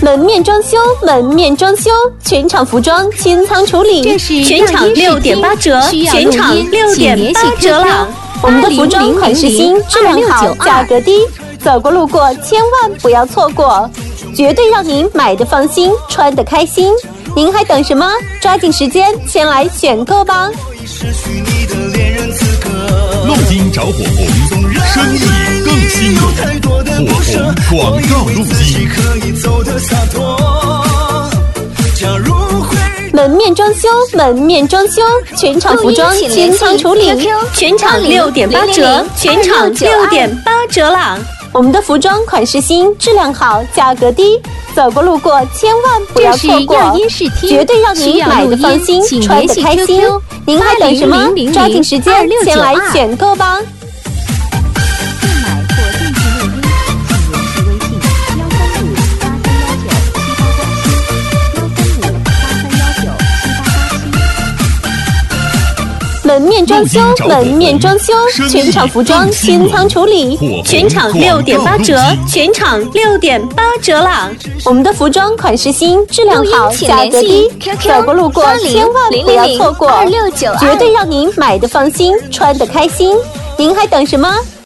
门面装修，门面装修，全场服装清仓处理， 这是全场6.8折，全场6.8折了。我们的服装款式新，质量好，价格低，走过路过千万不要错过，绝对让您买的放心，穿的开心。您还等什么？抓紧时间前来选购吧！ 路金着火红，生意更兴隆。火红广告路金。 门面装修，门面装修，全场服装清仓处理，全场6.8折，全场6.8折啦！我们的服装款式新，质量好，价格低，走过路过千万不要错过，绝对让您买的放心，穿的开心。您还等什么？抓紧时间先来选购吧！门面装修，门面装修，全场服装清仓处理，全场6.8折，全场6.8折啦！我们的服装款式新，质量好，价格低，走过路过千万不要错过，绝对让您买的放心，穿的开心。您还等什么？